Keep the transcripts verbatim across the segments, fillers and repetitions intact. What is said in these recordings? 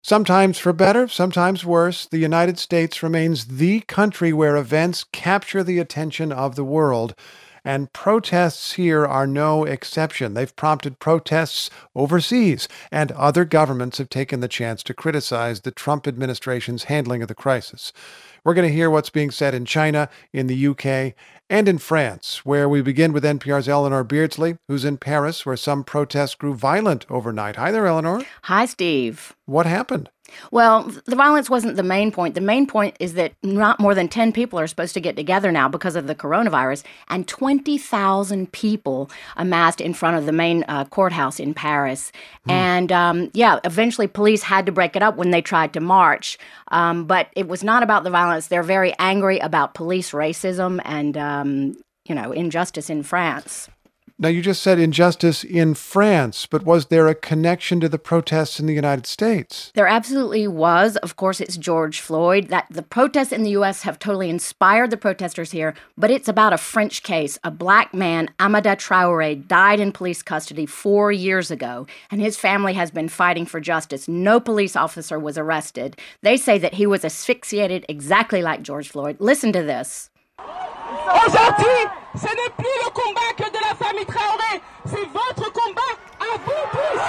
Sometimes for better, sometimes worse, the United States remains the country where events capture the attention of the world. And protests here are no exception. They've prompted protests overseas, and other governments have taken the chance to criticize the Trump administration's handling of the crisis. We're going to hear what's being said in China, in the U K, and in France, where we begin with N P R's Eleanor Beardsley, who's in Paris, where some protests grew violent overnight. Hi there, Eleanor. Hi, Steve. What happened? Well, the violence wasn't the main point. The main point is that not more than ten people are supposed to get together now because of the coronavirus, and twenty thousand people amassed in front of the main uh, courthouse in Paris. Hmm. And, um, yeah, eventually police had to break it up when they tried to march. Um, but it was not about the violence. They're very angry about police racism and, um, you know, injustice in France. Now, you just said injustice in France, but was there a connection to the protests in the United States? There absolutely was. Of course, it's George Floyd. That the protests in the U S have totally inspired the protesters here, but it's about a French case. A black man, Amada Traoré, died in police custody four years ago, and his family has been fighting for justice. No police officer was arrested. They say that he was asphyxiated exactly like George Floyd. Listen to this. Aujourd'hui, ce n'est plus le combat que de la famille Traoré, c'est votre combat à vous tous.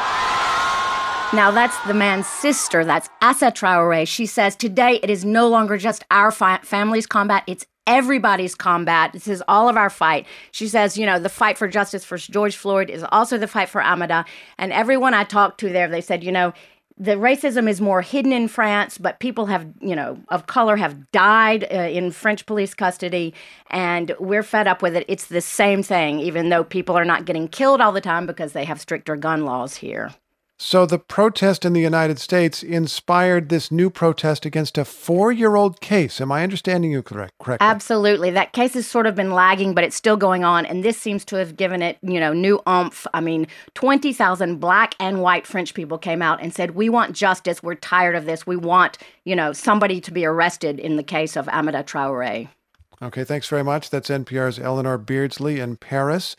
Now, that's the man's sister. That's Assa Traoré. She says, today it is no longer just our fi- family's combat. It's everybody's combat. This is all of our fight. She says, you know, the fight for justice for George Floyd is also the fight for Amada. And everyone I talked to there, they said, you know, the racism is more hidden in France, but people have, you know, of color have died uh, in French police custody, and we're fed up with it. It's the same thing, even though people are not getting killed all the time because they have stricter gun laws here. So the protest in the United States inspired this new protest against a four-year-old case. Am I understanding you correct, correctly? Absolutely. That case has sort of been lagging, but it's still going on. And this seems to have given it, you know, new oomph. I mean, twenty thousand black and white French people came out and said, we want justice. We're tired of this. We want, you know, somebody to be arrested in the case of Amada Traoré. Okay, thanks very much. That's N P R's Eleanor Beardsley in Paris.